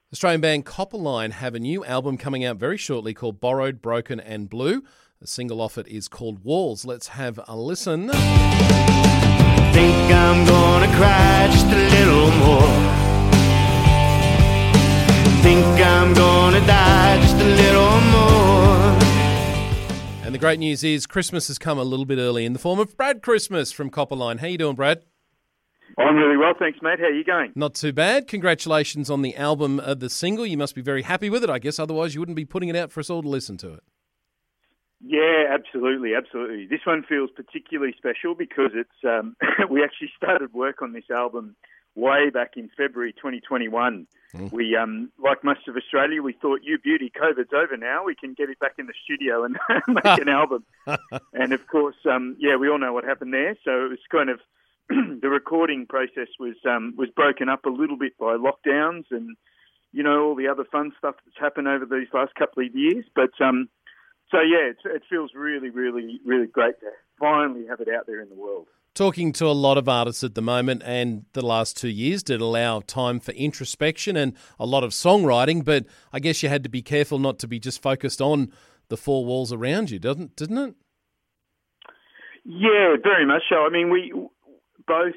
Australian band Copperline have a new album coming out very shortly called Borrowed, Broken and Blue. The single off it is called Walls. Let's have a listen. Think I'm gonna cry just a little more. Think I'm gonna die just a little more. And the great news is Christmas has come a little bit early in the form of Brad Christmas from Copperline. How you doing, Brad? I'm really well, thanks, mate. How are you going? Not too bad. Congratulations on the album, the single. You must be very happy with it, I guess. Otherwise, you wouldn't be putting it out for us all to listen to it. Yeah, absolutely. This one feels particularly special because it's we actually started work on this album way back in February 2021. We, like most of Australia, we thought, you beauty, COVID's over now. We can get it back in the studio and make an album. And of course, we all know what happened there. So it was kind of the recording process was broken up a little bit by lockdowns and, you know, all the other fun stuff that's happened over these last couple of years. But it feels really, really, really great to finally have it out there in the world. Talking to a lot of artists at the moment, and the last 2 years did allow time for introspection and a lot of songwriting, but I guess you had to be careful not to be just focused on the four walls around you, didn't it? Yeah, very much so. I mean, both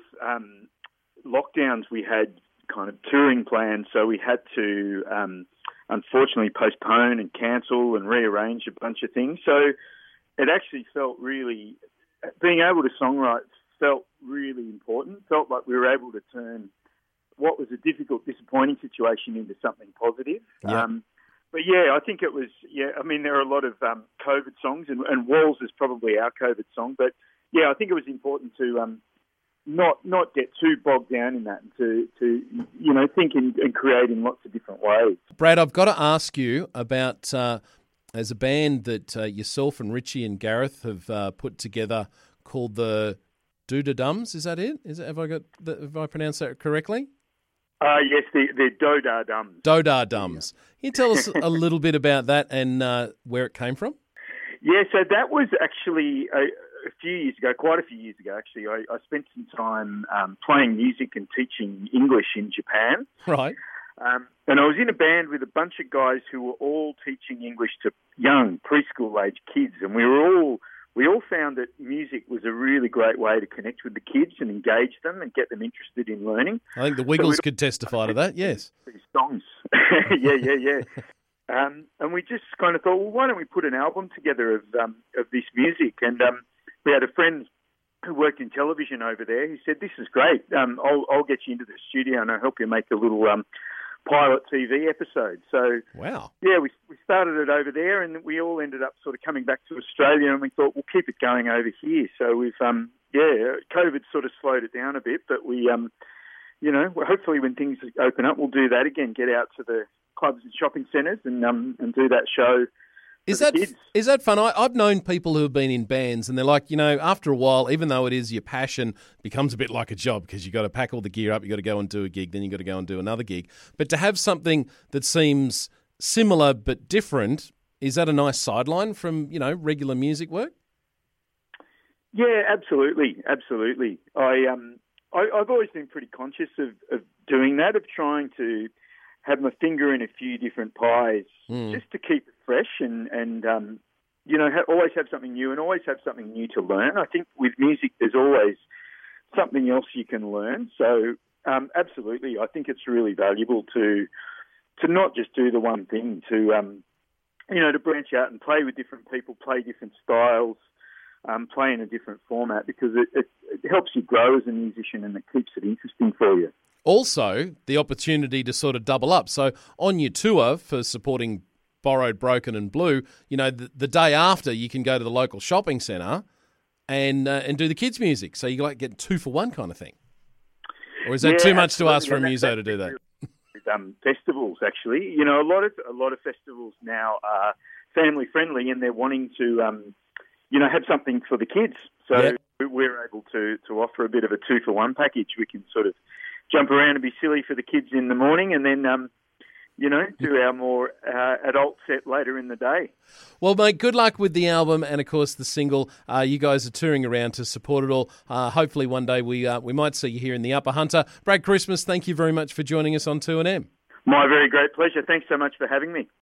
lockdowns we had kind of touring plans, so we had to unfortunately postpone and cancel and rearrange a bunch of things. So it actually felt really, being able to songwrite felt really important, felt like we were able to turn what was a difficult, disappointing situation into something positive. Yeah. But yeah, I think it was, I mean, there are a lot of COVID songs, and Walls is probably our COVID song, but yeah, I think it was important to not get too bogged down in that and to you know, think and create in lots of different ways. Brad, I've got to ask you about, as a band that yourself and Richie and Gareth have put together called the Doodadums, is that it? Have I pronounced that correctly? Yes, the Doodadums. Doodadums. Can you tell us a little bit about that and where it came from? Yeah, so that was actually quite a few years ago, actually. I spent some time playing music and teaching English in Japan. Right. And I was in a band with a bunch of guys who were all teaching English to young preschool-age kids, and we all found that music was a really great way to connect with the kids and engage them and get them interested in learning. I think the Wiggles could testify to that, yes. These songs. Yeah. And we just kind of thought, well, why don't we put an album together of this music? And we had a friend who worked in television over there. He said, this is great. I'll get you into the studio and I'll help you make a little pilot TV episode. So, wow. Yeah, we started it over there, and we all ended up sort of coming back to Australia, and we thought we'll keep it going over here. So we've, COVID sort of slowed it down a bit, but we, hopefully when things open up, we'll do that again, get out to the clubs and shopping centres and do that show. Is that fun? I've known people who have been in bands and they're like, you know, after a while, even though it is your passion, it becomes a bit like a job because you've got to pack all the gear up, you've got to go and do a gig, then you've got to go and do another gig. But to have something that seems similar but different, is that a nice sideline from, you know, regular music work? Yeah, absolutely. I've always been pretty conscious of doing that, of trying to have my finger in a few different pies just to keep it fresh and always have something new and always have something new to learn. I think with music there's always something else you can learn. So absolutely, I think it's really valuable to not just do the one thing, to branch out and play with different people, play different styles, play in a different format, because it helps you grow as a musician and it keeps it interesting for you. Also, the opportunity to sort of double up. So on your tour for supporting Borrowed, Broken and Blue, you know, the day after you can go to the local shopping centre and do the kids' music. So you like get 2 for 1 kind of thing. Or is that too much to ask for a muso to do that? Festivals, actually. You know, a lot of festivals now are family friendly and they're wanting to, have something for the kids. So we're able to offer a bit of a 2 for 1 package. We can sort of jump around and be silly for the kids in the morning and then, do our more adult set later in the day. Well, mate, good luck with the album and, of course, the single. You guys are touring around to support it all. Hopefully one day we might see you here in the Upper Hunter. Brad Christmas, thank you very much for joining us on 2NM. My very great pleasure. Thanks so much for having me.